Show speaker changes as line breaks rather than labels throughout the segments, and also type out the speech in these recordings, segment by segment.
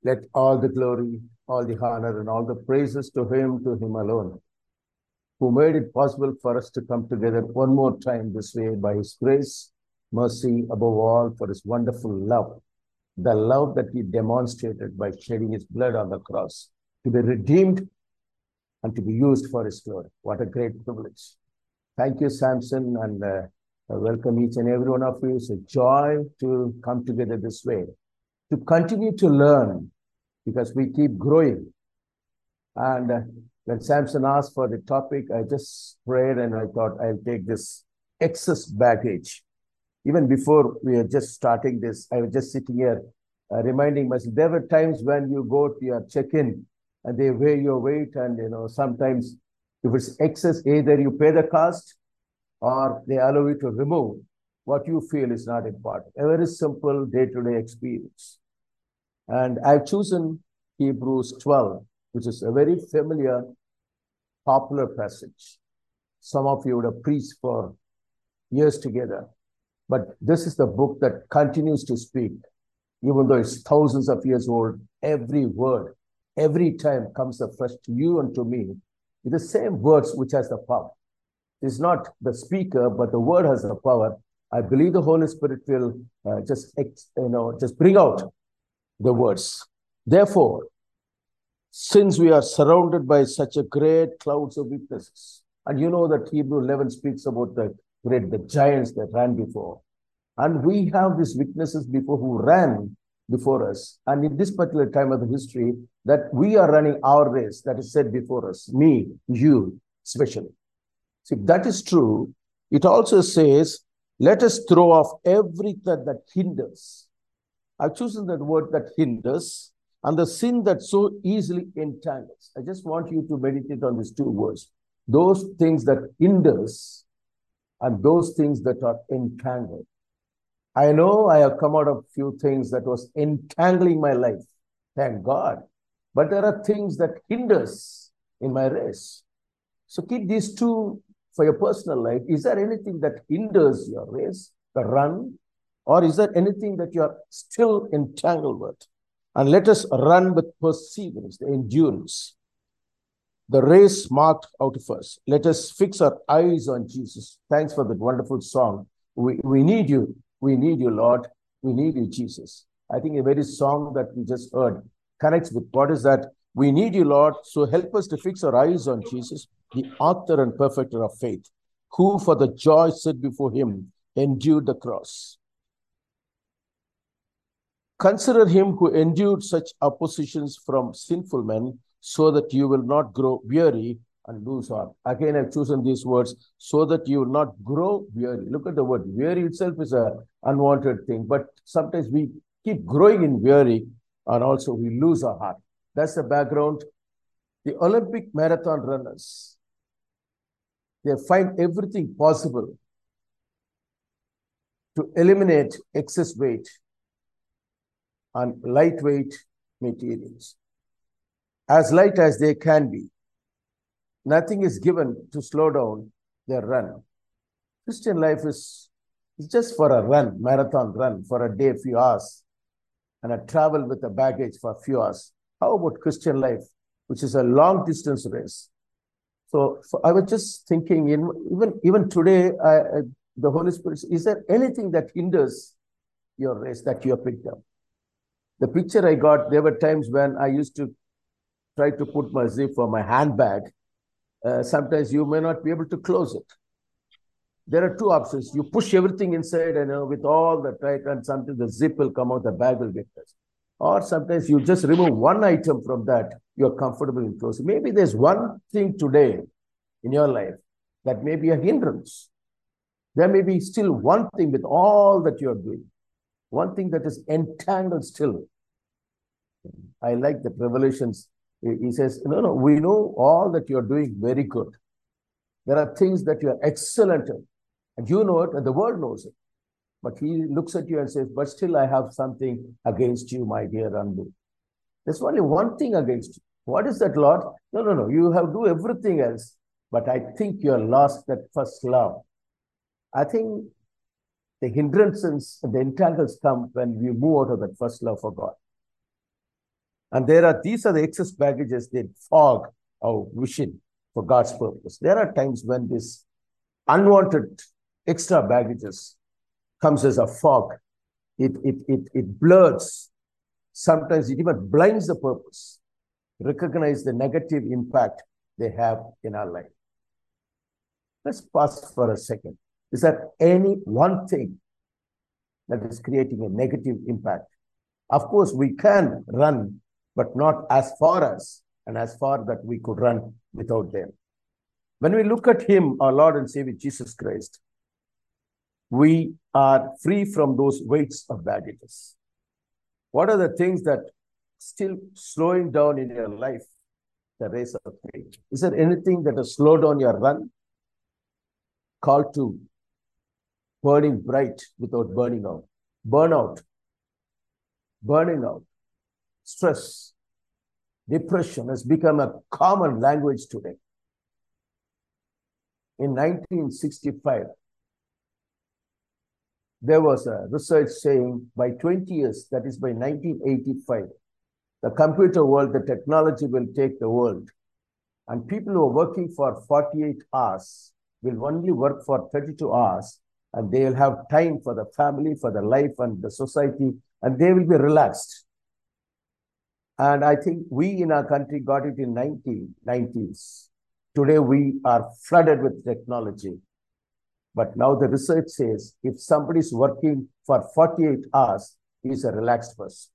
Let all the glory, all the honor, and all the praises to him alone, who made it possible for us to come together one more time this way by his grace, mercy, above all, for his wonderful love, the love that he demonstrated by shedding his blood on the cross, to be redeemed and to be used for his glory. What a great privilege. Thank you, Samson, and welcome each and every one of you. It's a joy to come together this way, to continue to learn, because we keep growing. And when Samson asked for the topic, I just prayed and I thought I'll take this excess baggage. Even before we are just starting this, I was just sitting here reminding myself, there were times when you go to your check-in and they weigh your weight, and sometimes if it's excess, either you pay the cost or they allow you to remove what you feel is not important. A very simple day-to-day experience. And I've chosen Hebrews 12, which is a very familiar, popular passage. Some of you would have preached for years together. But this is the book that continues to speak, even though it's thousands of years old. Every word, every time comes afresh to you and to me with the same words which has the power. It's not the speaker, but the word has the power. I believe the Holy Spirit will just bring out the words. Therefore, since we are surrounded by such a great clouds of witnesses, and you know that Hebrew 11 speaks about the giants that ran before, and we have these witnesses before who ran before us, and in this particular time of the history, that we are running our race that is set before us, me, you, especially. See, if that is true, it also says, let us throw off everything that hinders. I've chosen that word, that hinders, and the sin that so easily entangles. I just want you to meditate on these two words. Those things that hinders and those things that are entangled. I know I have come out of a few things that was entangling my life. Thank God. But there are things that hinders in my race. So keep these two for your personal life. Is there anything that hinders your race, the run? Or is there anything that you are still entangled with? And let us run with perseverance, the endurance, the race marked out of us. Let us fix our eyes on Jesus. Thanks for that wonderful song. We need you. We need you, Lord. We need you, Jesus. I think a very song that we just heard connects with what is that? We need you, Lord. So help us to fix our eyes on Jesus, the author and perfecter of faith, who for the joy set before him endured the cross. Consider him who endured such oppositions from sinful men, so that you will not grow weary and lose heart. Again, I've chosen these words, so that you will not grow weary. Look at the word. Weary itself is an unwanted thing, but sometimes we keep growing in weary and also we lose our heart. That's the background. The Olympic marathon runners, they find everything possible to eliminate excess weight and lightweight materials, as light as they can be. Nothing is given to slow down their run. Christian life is just for a run, marathon run, for a day, few hours, and a travel with a baggage for a few hours. How about Christian life, which is a long distance race? So I was just thinking, even today, the Holy Spirit, is there anything that hinders your race that you have picked up? The picture I got, there were times when I used to try to put my zip for my handbag. Sometimes you may not be able to close it. There are two options. You push everything inside and with all the tight, and sometimes the zip will come out, the bag will get touched. Or sometimes you just remove one item from that, you're comfortable in closing. Maybe there's one thing today in your life that may be a hindrance. There may be still one thing with all that you're doing, one thing that is entangled still. I like the Revelations. He says, no, we know all that you're doing very good. There are things that you're excellent at, and you know it, and the world knows it. But he looks at you and says, but still I have something against you, my dear unbeliever. There's only one thing against you. What is that, Lord? No. You have to do everything else. But I think you're lost that first love. I think the hindrances and the entangles come when we move out of that first love for God. And these are the excess baggages that fog our vision for God's purpose. There are times when this unwanted extra baggages comes as a fog. It blurs. Sometimes it even blinds the purpose. Recognize the negative impact they have in our life. Let's pause for a second. Is there any one thing that is creating a negative impact? Of course, we can run, but not as far as and as far that we could run without them. When we look at him, our Lord and Savior Jesus Christ, we are free from those weights of baggages. What are the things that still slowing down in your life, the race of faith? Is there anything that has slowed down your run? Call to burning bright without burning out. Burnout, burning out, stress, depression has become a common language today. In 1965, there was a research saying by 20 years, that is by 1985, the computer world, the technology will take the world. And people who are working for 48 hours will only work for 32 hours, and they will have time for the family, for the life and the society, and they will be relaxed. And I think we in our country got it in 1990s. Today we are flooded with technology. But now the research says if somebody is working for 48 hours, he is a relaxed person.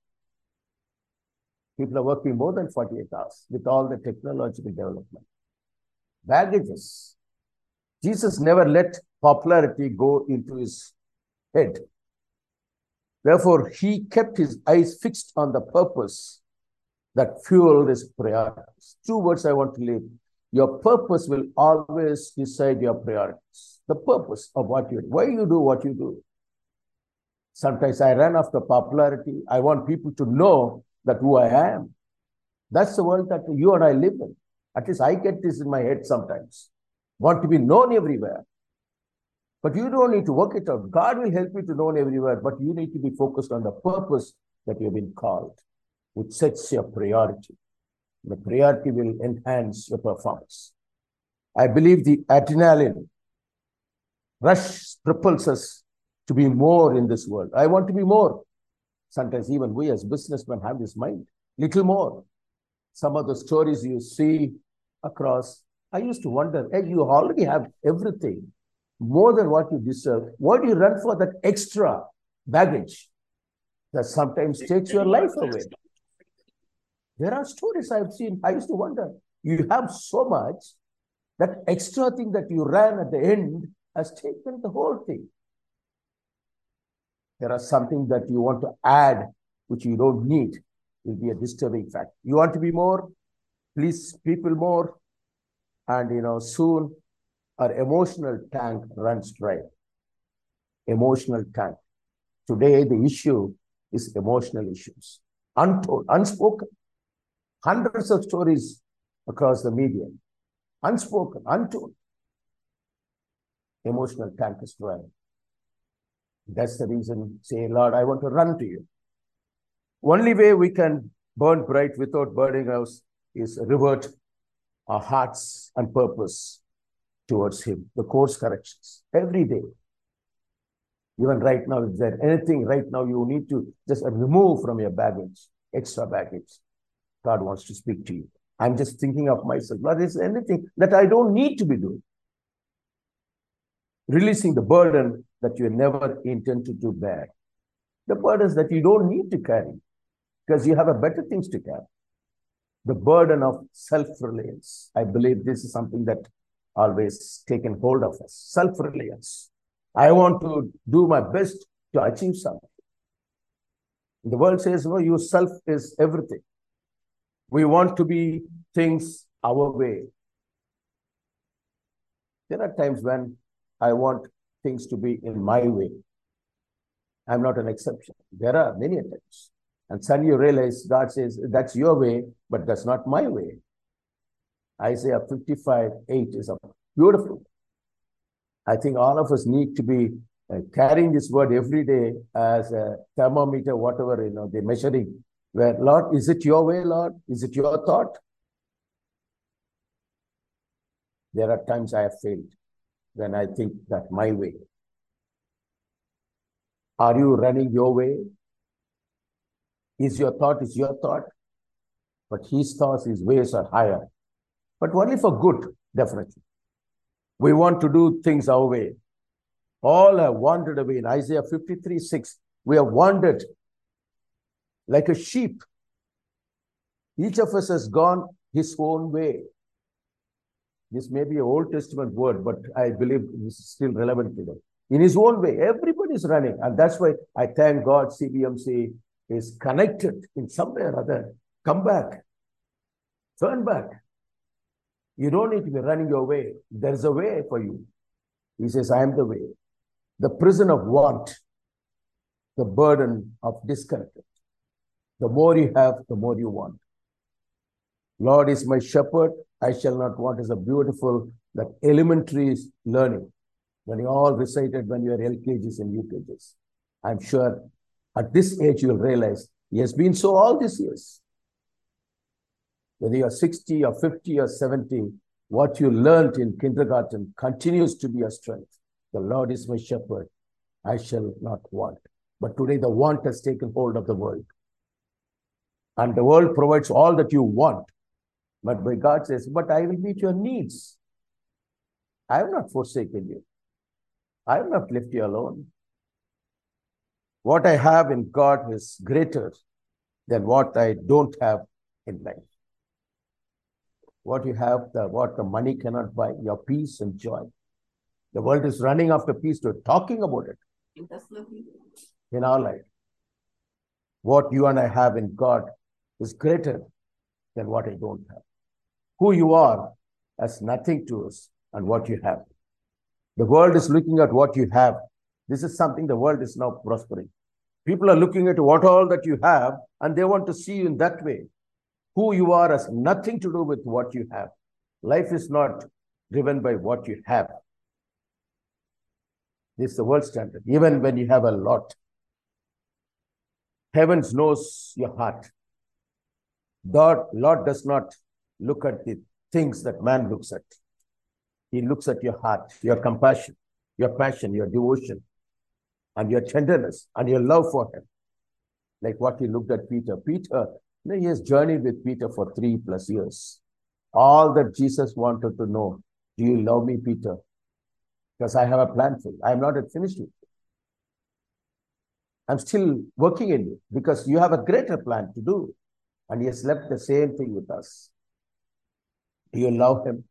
People are working more than 48 hours with all the technological development. Baggages. Jesus never let popularity go into his head. Therefore, he kept his eyes fixed on the purpose that fueled his priorities. 2 words I want to leave. Your purpose will always decide your priorities. The purpose of what you do. Why you do what you do. Sometimes I run after popularity. I want people to know that who I am. That's the world that you and I live in. At least I get this in my head sometimes. Want to be known everywhere. But you don't need to work it out. God will help you to know everywhere, but you need to be focused on the purpose that you've been called, which sets your priority. The priority will enhance your performance. I believe the adrenaline rush propels us to be more in this world. I want to be more. Sometimes even we as businessmen have this mind, little more. Some of the stories you see across, I used to wonder, hey, you already have everything, more than what you deserve. Why do you run for that extra baggage that sometimes takes your life away? There are stories I've seen. I used to wonder, you have so much, that extra thing that you ran at the end has taken the whole thing. There are something that you want to add, which you don't need, will be a disturbing fact. You want to be more, please people more, and soon our emotional tank runs dry. Emotional tank. Today, the issue is emotional issues. Untold, unspoken. Hundreds of stories across the media. Unspoken, untold. Emotional tank is dry. That's the reason, say, Lord, I want to run to you. Only way we can burn bright without burning out is revert our hearts and purpose towards him. The course corrections every day. Even right now, is there anything right now you need to just remove from your baggage, extra baggage? God wants to speak to you. I'm just thinking of myself. Lord, is there anything that I don't need to be doing? Releasing the burden that you never intended to bear. The burdens that you don't need to carry because you have a better things to carry. The burden of self-reliance. I believe this is something that always taken hold of us. Self-reliance. I want to do my best to achieve something. The world says, no, your self is everything. We want to be things our way. There are times when I want things to be in my way. I'm not an exception. There are many times. And suddenly you realize God says, that's your way, but that's not my way. Isaiah 55:8 is beautiful. I think all of us need to be carrying this word every day as a thermometer, whatever, the measuring Where, Lord, is it your way, Lord? Is it your thought? There are times I have failed when I think that my way. Are you running your way? Is your thought your thought? But his thoughts, his ways are higher. But only for good, definitely. We want to do things our way. All have wandered away. In Isaiah 53:6, we have wandered like a sheep. Each of us has gone his own way. This may be an Old Testament word, but I believe this is still relevant today. In his own way, everybody is running. And that's why I thank God CBMC is connected in some way or other. Come back. Turn back. You don't need to be running your way. There's a way for you. He says, I am the way. The prison of want, the burden of discontent. The more you have, the more you want. Lord is my shepherd, I shall not want is a beautiful, that elementary learning. When you all recited when you are LKGs and UKGs. I'm sure at this age you will realize he has been so all these years. Whether you are 60 or 50 or 70, what you learned in kindergarten continues to be a strength. The Lord is my shepherd, I shall not want. But today the want has taken hold of the world. And the world provides all that you want. But by God says, but I will meet your needs. I have not forsaken you. I have not left you alone. What I have in God is greater than what I don't have in life. What you have, what the money cannot buy, your peace and joy. The world is running after peace, to talking about it in our life. What you and I have in God is greater than what I don't have. Who you are has nothing to us and what you have. The world is looking at what you have. This is something the world is now prospering. People are looking at what all that you have and they want to see you in that way. Who you are has nothing to do with what you have. Life is not driven by what you have. This is the world standard. Even when you have a lot, heaven knows your heart. Lord does not look at the things that man looks at. He looks at your heart, your compassion, your passion, your devotion, and your tenderness, and your love for him. Like what he looked at Peter. Peter, he has journeyed with Peter for 3+ years. All that Jesus wanted to know, do you love me, Peter? Because I have a plan for you. I am not yet finished with you. I'm still working in you because you have a greater plan to do. And he has left the same thing with us. Do you love him?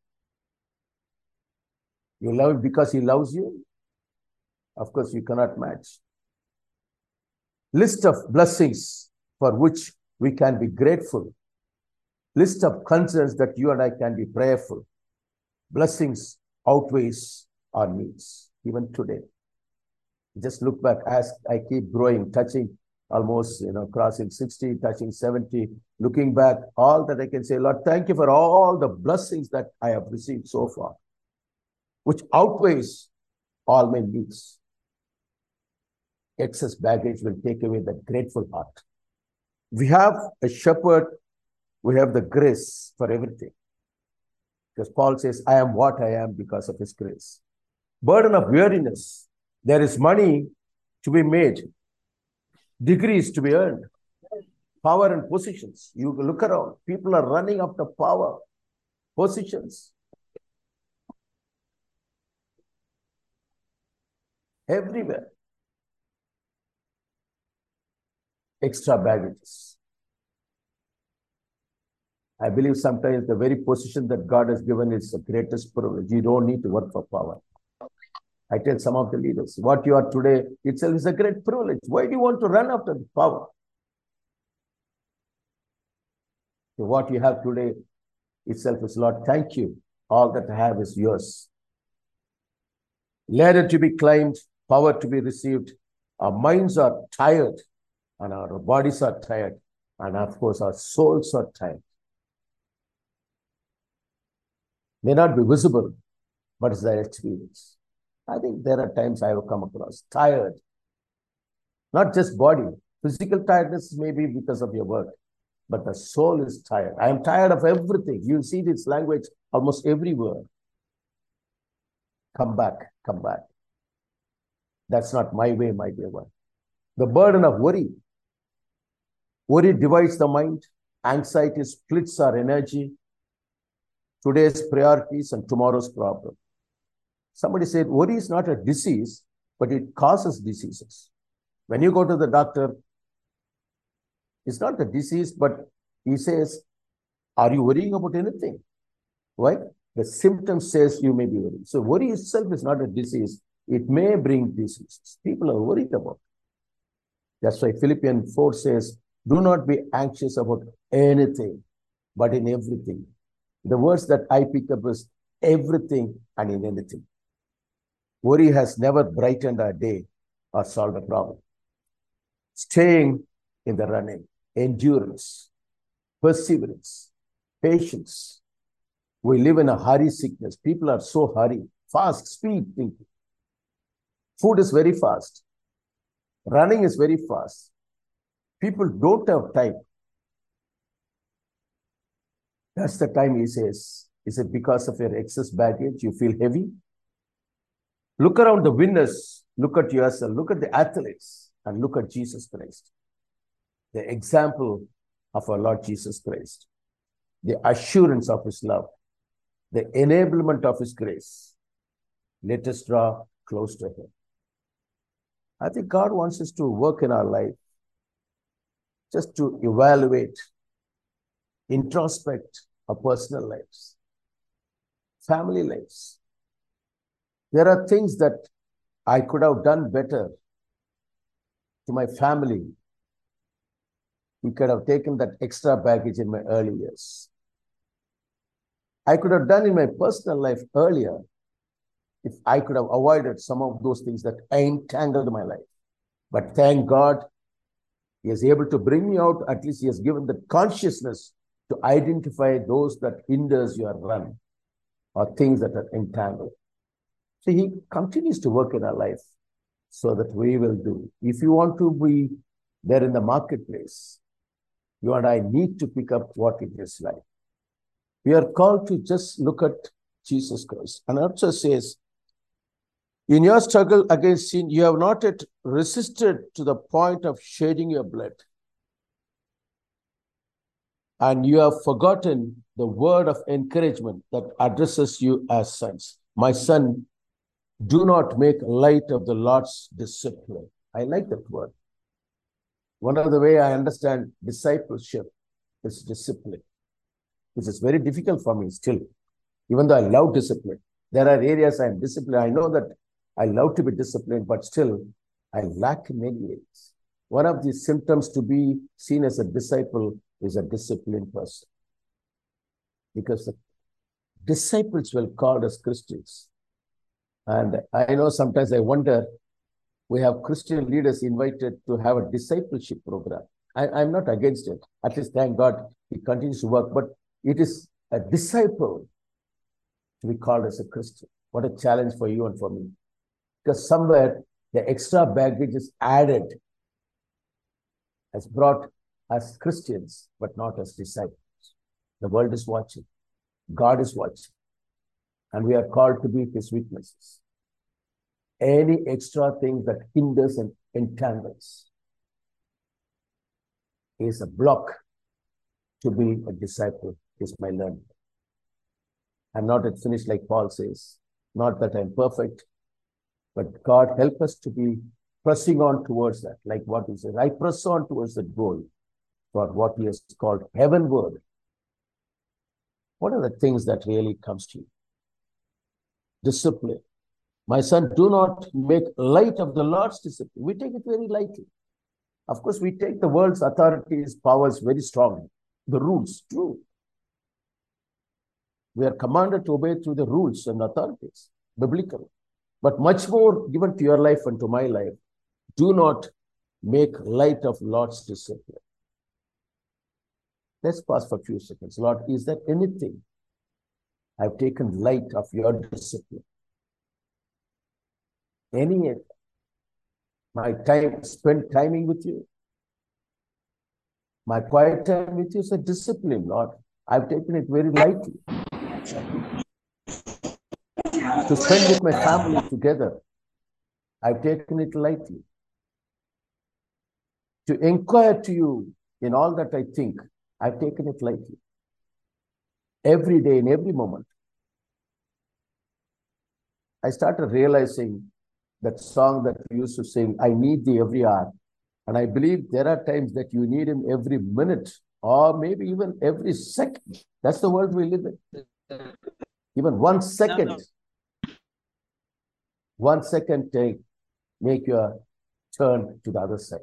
You love him because he loves you? Of course, you cannot match. List of blessings for which we can be grateful. List of concerns that you and I can be prayerful. Blessings outweighs our needs, even today. Just look back as I keep growing, touching almost, crossing 60, touching 70, looking back, all that I can say, Lord, thank you for all the blessings that I have received so far, which outweighs all my needs. Excess baggage will take away the grateful heart. We have a shepherd, we have the grace for everything. Because Paul says, I am what I am because of his grace. Burden of weariness. There is money to be made, degrees to be earned, power and positions. You look around, people are running after power, positions. Everywhere. Extra baggages. I believe sometimes the very position that God has given is the greatest privilege. You don't need to work for power. I tell some of the leaders, what you are today itself is a great privilege. Why do you want to run after the power? So what you have today itself is, Lord, thank you. All that I have is yours. Ladder to be climbed, power to be received. Our minds are tired and our bodies are tired. And of course, our souls are tired. May not be visible, but it's their experience. I think there are times I have come across tired, not just body, Physical tiredness may be because of your work, but the soul is tired. I am tired of everything. You see this language almost everywhere. Come back, come back. That's not my way, my dear one. The burden of worry. Worry divides the mind. Anxiety splits our energy. Today's priorities and tomorrow's problem. Somebody said, worry is not a disease, but it causes diseases. When you go to the doctor, it's not a disease, but he says, are you worrying about anything? Right? The symptom says you may be worried. So worry itself is not a disease. It may bring diseases. People are worried about it. That's why Philippians 4 says, do not be anxious about anything, but in everything. The words that I pick up is everything and in anything. Worry has never brightened our day or solved a problem. Staying in the running, endurance, perseverance, patience. We live in a hurry sickness. People are so hurried, fast, speed thinking. Food is very fast. Running is very fast. People don't have time. That's the time he says, is it because of your excess baggage you feel heavy? Look around the winners, look at yourself, look at the athletes, and look at Jesus Christ. The example of our Lord Jesus Christ. The assurance of his love. The enablement of his grace. Let us draw close to him. I think God wants us to work in our life just to evaluate, introspect our personal lives, family lives. There are things that I could have done better to my family. We could have taken that extra baggage in my early years. I could have done in my personal life earlier if I could have avoided some of those things that entangled my life. But thank God, he is able to bring me out. At least he has given the consciousness to identify those that hinders your run or things that are entangled. So he continues to work in our life so that we will do. If you want to be there in the marketplace, you and I need to pick up what it is like. We are called to just look at Jesus Christ. And also says, in your struggle against sin, you have not yet resisted to the point of shedding your blood. And you have forgotten the word of encouragement that addresses you as sons. My son, do not make light of the Lord's discipline. I like that word. One of the way I understand discipleship is discipline, which is very difficult for me still, even though I love discipline. There are areas I am disciplined. I know that I love to be disciplined, but still I lack in many areas. One of the symptoms to be seen as a disciple is a disciplined person. Because the disciples were called as Christians. And I know sometimes I wonder, we have Christian leaders invited to have a discipleship program. I'm not against it. At least, thank God, he continues to work. But it is a disciple to be called as a Christian. What a challenge for you and for me. Because somewhere the extra baggage is added, has brought as Christians, but not as disciples. The world is watching. God is watching. And we are called to be his witnesses. Any extra thing that hinders and entangles is a block to be a disciple, is my learning. I'm not yet finished, like Paul says. Not that I'm perfect, but God help us to be pressing on towards that, like what he says. I press on towards the goal for what he has called heavenward. What are the things that really comes to you? Discipline. My son, do not make light of the Lord's discipline. We take it very lightly. Of course, we take the world's authorities, powers very strongly. The rules, true. We are commanded to obey through the rules and authorities, biblical. But much more given to your life and to my life. Do not make light of Lord's discipline. Let's pause for a few seconds. Lord, is there anything I've taken light of your discipline? Any my time spent timing with you, My quiet time with you is a discipline, Lord. I've taken it very lightly. To spend with my family together, I've taken it lightly. To inquire to you in all that I think, I've taken it lightly. Every day, in every moment, I started realizing that song that we used to sing, I need thee every hour. And I believe there are times that you need him every minute or maybe even every second. That's the world we live in. Even 1 second, 1 second take, make your turn to the other side.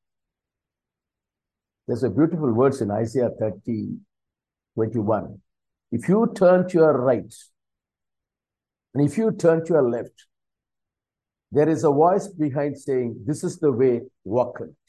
There's a beautiful verse in Isaiah 30:21. If you turn to your right, and if you turn to your left, there is a voice behind saying, this is the way, walk it.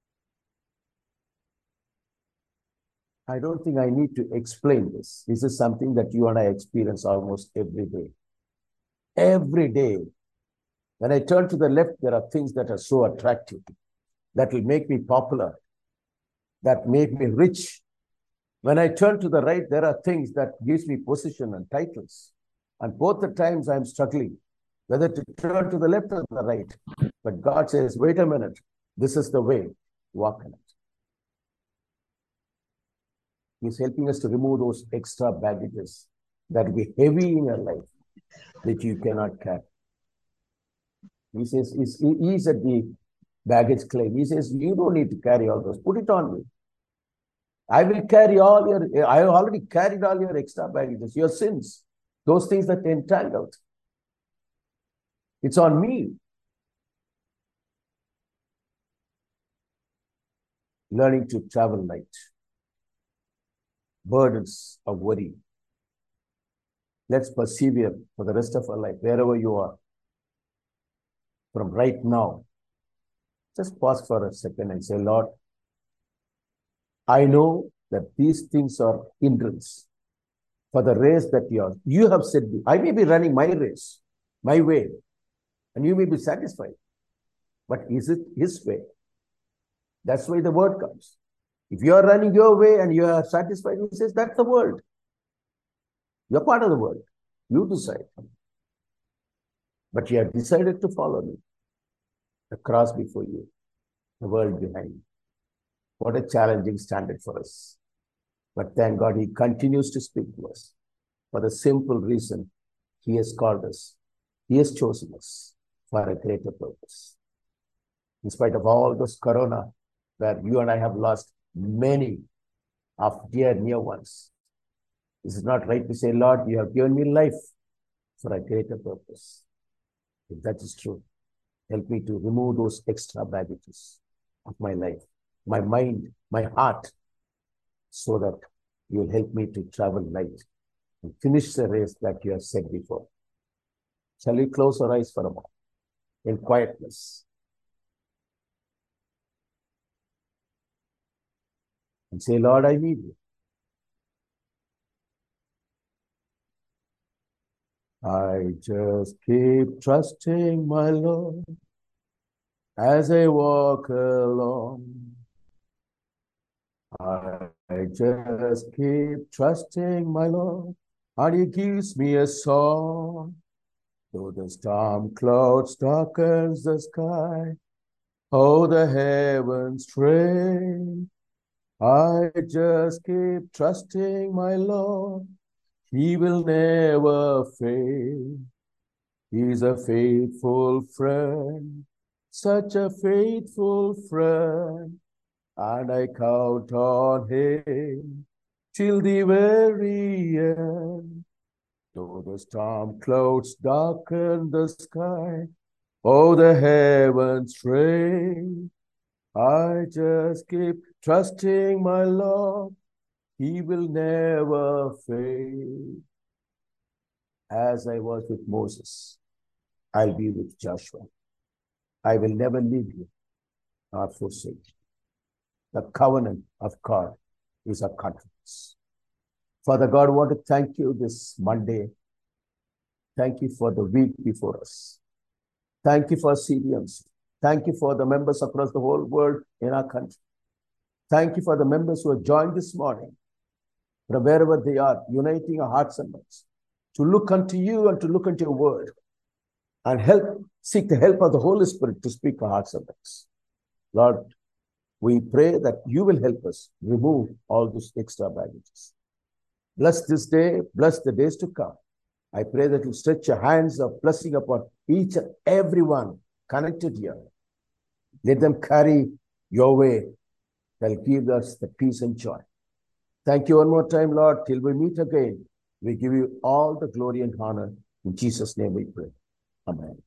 I don't think I need to explain this. This is something that you and I experience almost every day. Every day. When I turn to the left, there are things that are so attractive, that will make me popular, that make me rich. When I turn to the right, there are things that gives me position and titles. And both the times I'm struggling, whether to turn to the left or the right. But God says, wait a minute, this is the way, walk in it. He's helping us to remove those extra baggages that will be heavy in your life that you cannot carry. He says, he's at the baggage claim. He says, you don't need to carry all those. Put it on me. I will carry all your, I have already carried all your extra baggages, your sins, those things that entangled. It's on me. Learning to travel light. Burdens of worry. Let's persevere for the rest of our life, wherever you are. From right now, just pause for a second and say, Lord, I know that these things are hindrance for the race that you have set me. I may be running my race, my way, and you may be satisfied. But is it his way? That's why the word comes. If you are running your way and you are satisfied, he says, that's the world. You're part of the world. You decide. But you have decided to follow me. The cross before you, the world behind you. What a challenging standard for us. But thank God he continues to speak to us for the simple reason he has called us. He has chosen us for a greater purpose. In spite of all those corona, where you and I have lost many of dear near ones, this is not right to say, Lord, you have given me life for a greater purpose. If that is true, help me to remove those extra baggages of my life, my mind, my heart, so that you will help me to travel light and finish the race that you have set before. Shall we close our eyes for a moment in quietness and say, Lord, I need you. I just keep trusting my Lord as I walk along. I just keep trusting my Lord, and he gives me a song. Though the storm clouds darkens the sky, oh, the heavens tremble. I just keep trusting my Lord. He will never fail. He's a faithful friend, such a faithful friend, and I count on him till the very end. Though the storm clouds darken the sky, oh, the heavens tremble, I just keep trusting my Lord. He will never fail. As I was with Moses, I'll be with Joshua. I will never leave you nor forsake you. The covenant of God is a confidence. Father God, I want to thank you this Monday. Thank you for the week before us. Thank you for CBMC. Thank you for the members across the whole world in our country. Thank you for the members who have joined this morning, from wherever they are, uniting our hearts and minds to look unto you and to look unto your word and seek the help of the Holy Spirit to speak our hearts and minds. Lord, we pray that you will help us remove all those extra baggages. Bless this day, bless the days to come. I pray that you stretch your hands of blessing upon each and everyone connected here. Let them carry your way. That'll give us the peace and joy. Thank you one more time, Lord. Till we meet again, we give you all the glory and honor. In Jesus' name we pray. Amen.